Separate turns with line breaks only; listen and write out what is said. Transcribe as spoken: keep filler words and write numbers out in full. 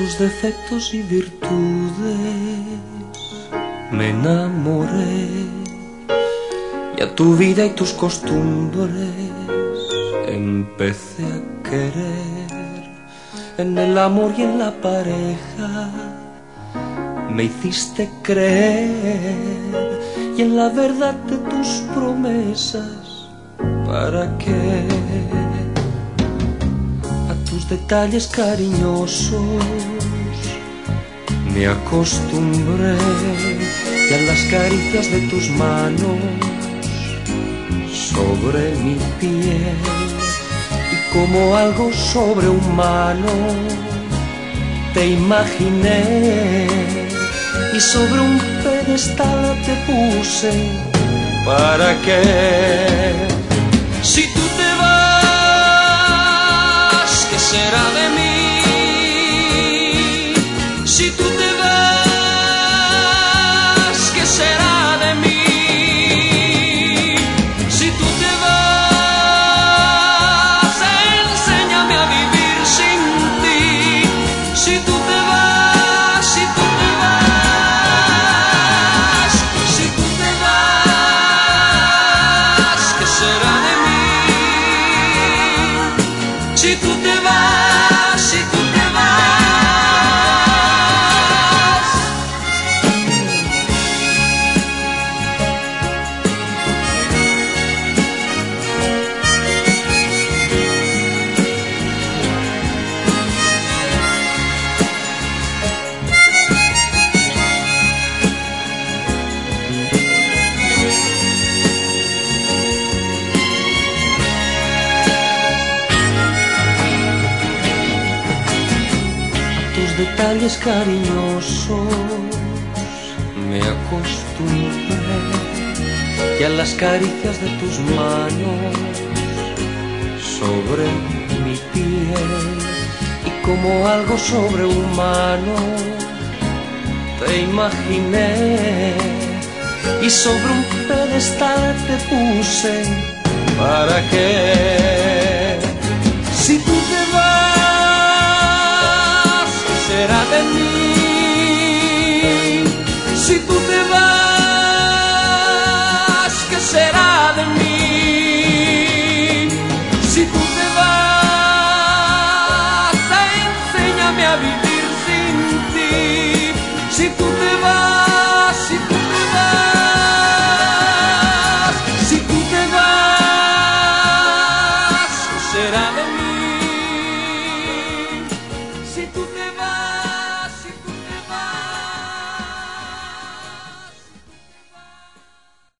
tus defectos y virtudes me enamoré, y a tu vida y tus costumbres empecé a querer. En el amor y en la pareja me hiciste creer, y en la verdad de tus promesas, ¿para qué? A tus detalles cariñosos me acostumbré, y a las caricias de tus manos sobre mi piel, y como algo sobrehumano te imaginé, y sobre un pedestal te puse. ¿Para qué? Si tú te vas, ¿qué será de mí? Si tú te vas, ¿qué será de mí? Si tú te vas, enséñame a vivir sin ti. Si tú te vas, si tú te vas, si tú te vas, ¿qué será de mí? Si tú te vas, si tú te vas. Detalles cariñosos me acostumbré, y a las caricias de tus manos sobre mi piel, y como algo sobrehumano te imaginé, y sobre un pedestal te puse. ¿Para qué? Si tú